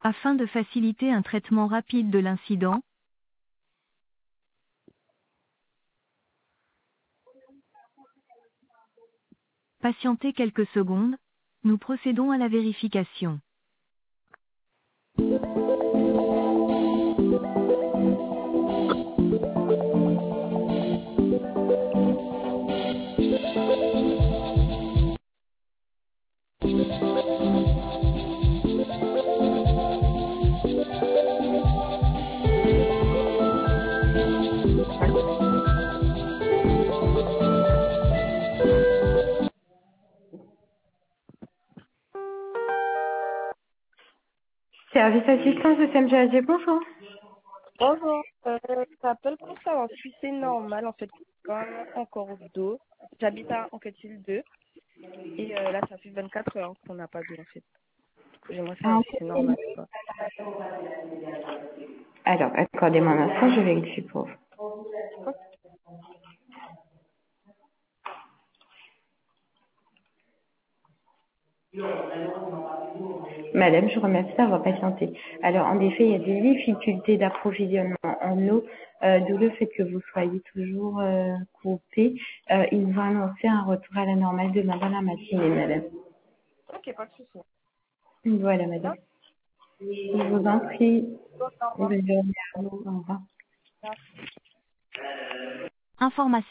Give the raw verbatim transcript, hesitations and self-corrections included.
Afin de faciliter un traitement rapide de l'incident, patientez quelques secondes, nous procédons à la vérification. Service assistance de S M G A G, bonjour. Bonjour, euh, j'appelle pour savoir si c'est normal en fait quand même encore d'eau. J'habite à Anquetil deux et euh, là ça fait vingt-quatre heures qu'on n'a pas d'eau en fait. J'aimerais Ah, savoir si c'est normal ou pas. alors, accordez-moi un instant, je vérifie pour vous. Ok. Madame, je vous remercie d'avoir patienté. Alors, en effet, il y a des difficultés d'approvisionnement en eau, euh, d'où le fait que vous soyez toujours euh, coupé. Euh, ils vont annoncer un retour à la normale demain dans la matinée, madame. Ok, pas de souci. Voilà, madame. Merci. Je vous en prie. Au revoir. Bonne journée à vous. Au revoir. Merci. Information.